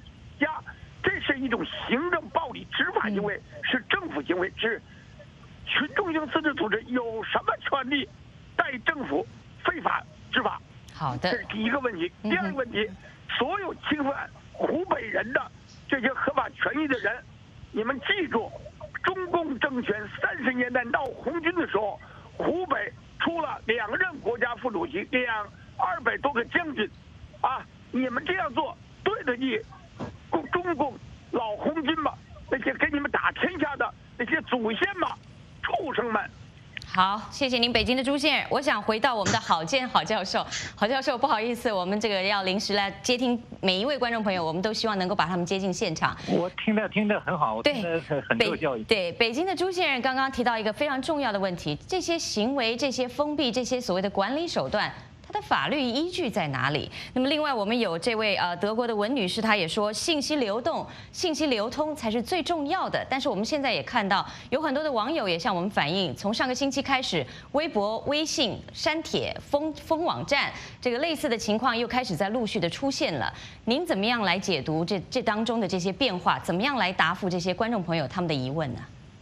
家，这是一种行政暴力执法行为，是政府行为，是群众性自治组织有什么权利代政府非法执法？ 好的， 这是第一个问题。第二个问题，所有侵犯湖北人的这些合法权益的人，你们记住，中共政权30年代闹红军的时候，湖北出了2任国家副主席，200多个将军，啊，你们这样做对得起中共老红军吗？那些给你们打天下的那些祖先吗？畜生们！ 好，谢谢您，北京的朱先生。我想回到我们的郝建郝教授。郝教授，不好意思，我们这个要临时来接听每一位观众朋友，我们都希望能够把他们接进现场。 我听得很好，我听得很受教育。 对，北京的朱先生刚刚提到一个非常重要的问题，这些行为、这些封闭、这些所谓的管理手段，它的法律依据在哪里？那么另外，我们有这位德国的文女士，她也说，信息流动、信息流通才是最重要的。但是我们现在也看到，有很多的网友也向我们反映，从上个星期开始，微博、微信删帖、封网站，这个类似的情况又开始在陆续的出现了。您怎么样来解读这当中的这些变化？怎么样来答复这些观众朋友他们的疑问呢？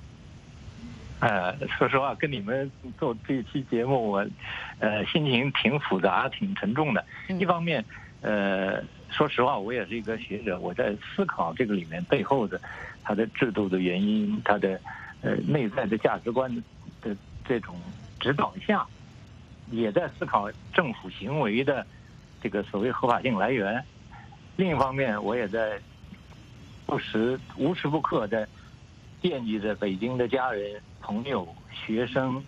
说实话，跟你们做这一期节目，我心情挺复杂、挺沉重的。一方面，说实话，我也是一个学者，我在思考这个里面背后的它的制度的原因，它的内在的价值观的这种指导下，也在思考政府行为的这个所谓合法性来源。另一方面，我也在无时不刻的惦记着北京的家人、朋友、学生，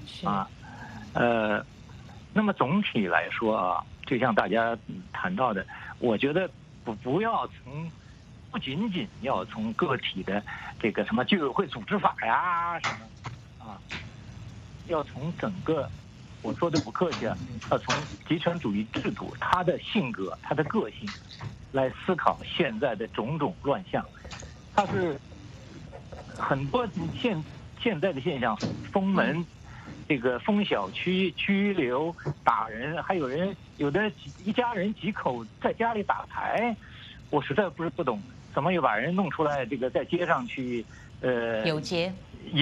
那么总体来说啊，就像大家谈到的，我觉得不仅仅要从个体的这个什么居委会组织法呀什么啊，要从整个，我说的不客气啊，要从集权主义制度它的性格、它的个性来思考现在的种种乱象，它是很多现在的现象，封门，这个封小区、拘留、打人，还有的一家人几口在家里打牌，我实在不懂，怎么又把人弄出来，这个在街上去游街，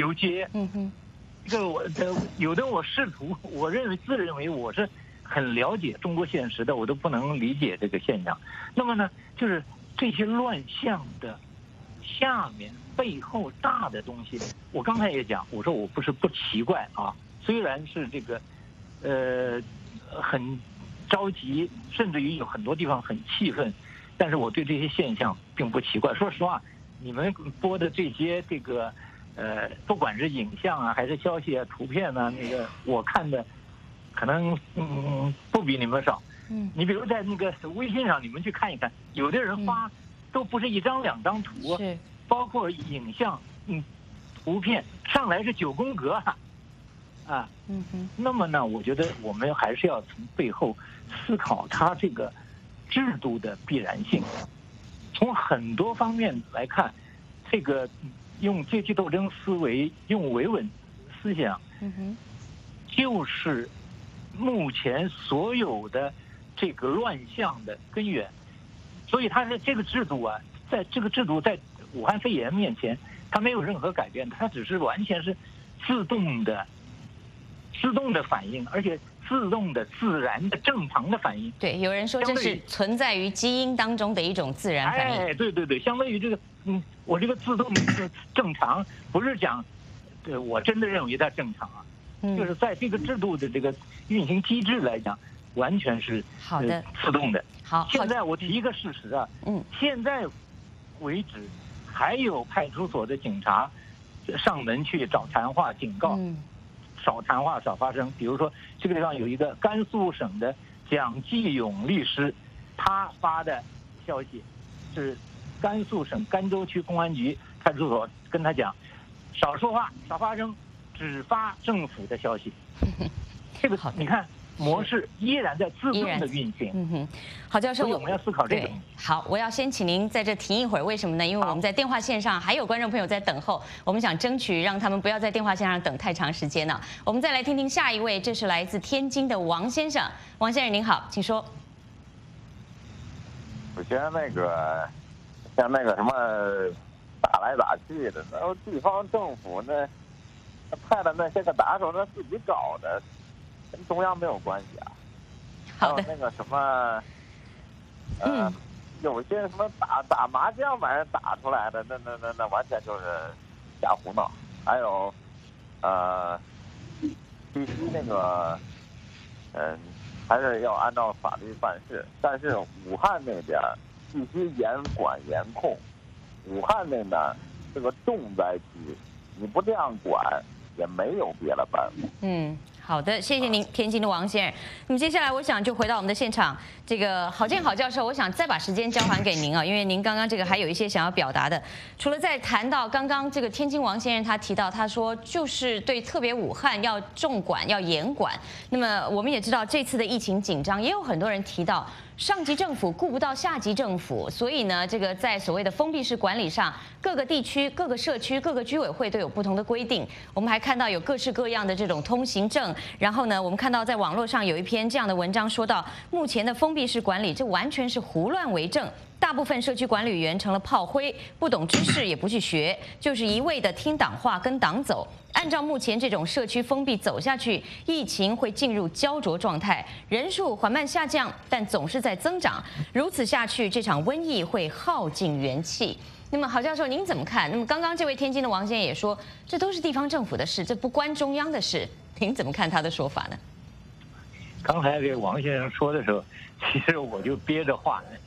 这个有的我试图，自认为我是很了解中国现实的，我都不能理解这个现象。那么呢，就是这些乱象的下面背后大的东西，我刚才也讲，我说我不奇怪啊，虽然是这个很着急，甚至于有很多地方很气愤，但是我对这些现象并不奇怪。说实话，你们播的这些这个不管是影像啊，还是消息啊、图片啊，那个我看的可能不比你们少。你比如在那个微信上，你们去看一看，有的人发都不是1张2张图，包括影像，图片上来是9宫格啊，那么呢，我觉得我们还是要从背后思考它这个制度的必然性。从很多方面来看，这个用阶级斗争思维，用维稳思想，就是目前所有的这个乱象的根源。所以它是这个制度啊，在武汉肺炎面前，它没有任何改变，它只是完全是自动的反应，而且自动的、自然的、正常的反应。 对，有人说这是存在于基因当中的一种自然反应。 对，相当于这个，我这个自动的正常，不是讲，我真的认为它正常啊，就是在这个制度的这个运行机制来讲，完全是好的自动的。 好， 现在我提一个事实啊，现在为止还有派出所的警察上门去找谈话警告，少谈话少发声。比如说这个地方有一个甘肃省的蒋继勇律师，他发的消息是甘肃省甘州区公安局派出所跟他讲，少说话少发声，只发政府的消息。这个你看模式依然在自动的运行。 郝教授， 所以我们要思考这个。 好，我要先请您在这停一会儿，为什么呢？因为我们在电话线上还有观众朋友在等候，我们想争取让他们不要在电话线上等太长时间了。我们再来听听下一位，这是来自天津的王先生。王先生您好，请说。 首先那个像那个什么打来打去的，然后地方政府呢派的那些个打手，那自己搞的，跟中央没有关系啊。 好的。 还有那个什么，有些什么打麻将玩意儿打出来的，那完全就是瞎胡闹。还有，必须那个，还是要按照法律办事。但是武汉那边必须严管严控。武汉那边这个重灾区，你不这样管，也没有别的办法。 好的，谢谢您，天津的王先生。那么接下来，我想就回到我们的现场，这个郝建好教授，我想再把时间交还给您啊，因为您刚刚这个还有一些想要表达的。除了在谈到刚刚这个天津王先生他提到，他说就是对特别武汉要重管要严管。那么我们也知道这次的疫情紧张，也有很多人提到。上级政府顾不到下级政府，所以呢，这个在所谓的封闭式管理上，各个地区、各个社区、各个居委会都有不同的规定。我们还看到有各式各样的这种通行证，然后呢，我们看到在网络上有一篇这样的文章，说到目前的封闭式管理，这完全是胡乱为政。大部分社区管理员成了炮灰，不懂知识也不去学，就是一味的听党话跟党走。按照目前这种社区封闭走下去，疫情会进入焦灼状态，人数缓慢下降，但总是在增长。如此下去，这场瘟疫会耗尽元气。那么，郝教授，您怎么看？那么，刚刚这位天津的王先生也说，这都是地方政府的事，这不关中央的事。您怎么看他的说法呢？ 刚才这个王先生说的时候，其实我就憋着话呢。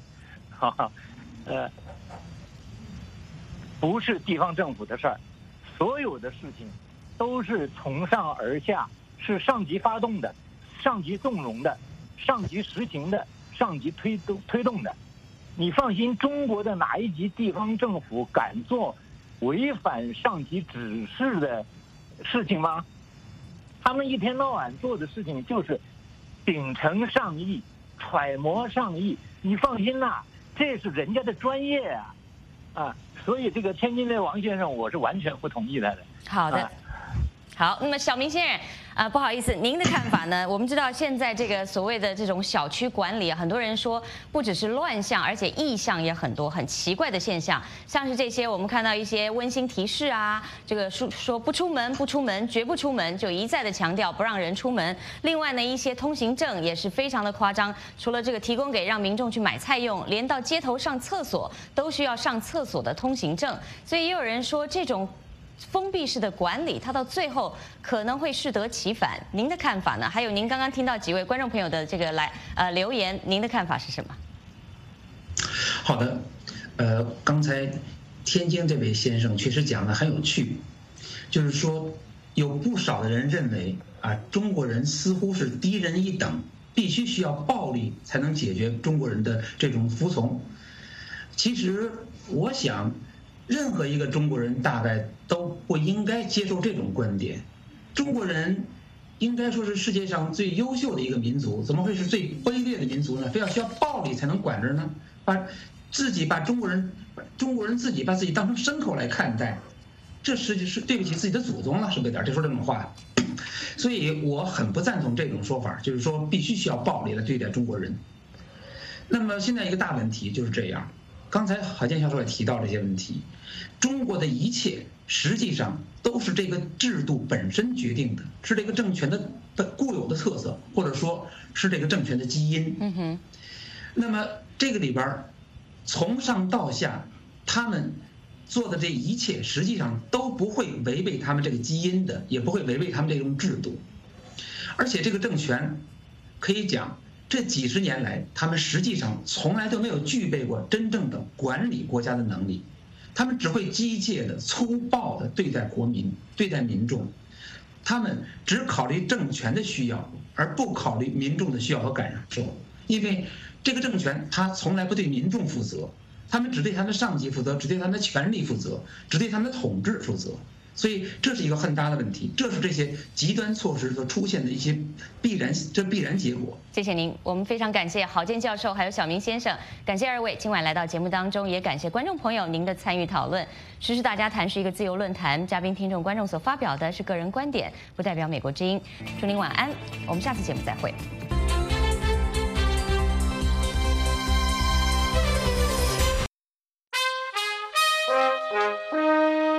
不是地方政府的事儿，所有的事情都是从上而下，是上级发动的，上级纵容的，上级实行的，上级推动的。你放心，中国的哪一级地方政府敢做违反上级指示的事情吗？他们一天到晚做的事情就是秉承上意，揣摩上意。你放心呐。这是人家的专业啊，所以这个天津的王先生，我是完全不同意他的。 好的，好，那么小明先生，不好意思，您的看法呢？我们知道现在这个所谓的这种小区管理，很多人说不只是乱象，而且异象也很多，很奇怪的现象，像是这些我们看到一些温馨提示啊，这个说不出门，不出门，绝不出门，就一再的强调不让人出门。另外呢，一些通行证也是非常的夸张，除了这个提供给让民众去买菜用，连到街头上厕所都需要上厕所的通行证。所以也有人说这种封闭式的管理，它到最后可能会适得其反。您的看法呢？还有您刚刚听到几位观众朋友的这个留言，您的看法是什么？ 好的，刚才天津这位先生确实讲的很有趣，就是说有不少的人认为中国人似乎是低人一等，必须需要暴力才能解决中国人的这种服从。其实我想，任何一个中国人大概都不应该接受这种观点。中国人应该说是世界上最优秀的一个民族，怎么会是最卑劣的民族呢？非要需要暴力才能管着呢？把中国人自己把自己当成牲口来看待，这实际是对不起自己的祖宗了，是不是点？这说这种话，所以我很不赞同这种说法，就是说必须需要暴力来对待中国人。那么现在一个大问题就是这样。刚才郝建教授也提到这些问题，中国的一切实际上都是这个制度本身决定的，是这个政权的固有的特色，或者说是这个政权的基因。那么这个里边从上到下，他们做的这一切实际上都不会违背他们这个基因的，也不会违背他们这种制度。而且这个政权可以讲，这几十年来，他们实际上从来都没有具备过真正的管理国家的能力，他们只会机械的、粗暴的对待国民、对待民众，他们只考虑政权的需要，而不考虑民众的需要和感受。因为这个政权他从来不对民众负责，他们只对他们的上级负责，只对他们的权力负责，只对他们的统治负责。所以这是一个很大的问题，这是这些极端措施所出现的一些必然结果。 谢谢您，我们非常感谢郝建教授还有小明先生，感谢二位今晚来到节目当中，也感谢观众朋友您的参与讨论。时事大家谈是一个自由论坛，嘉宾、听众、观众所发表的是个人观点，不代表美国之音。祝您晚安，我们下次节目再会。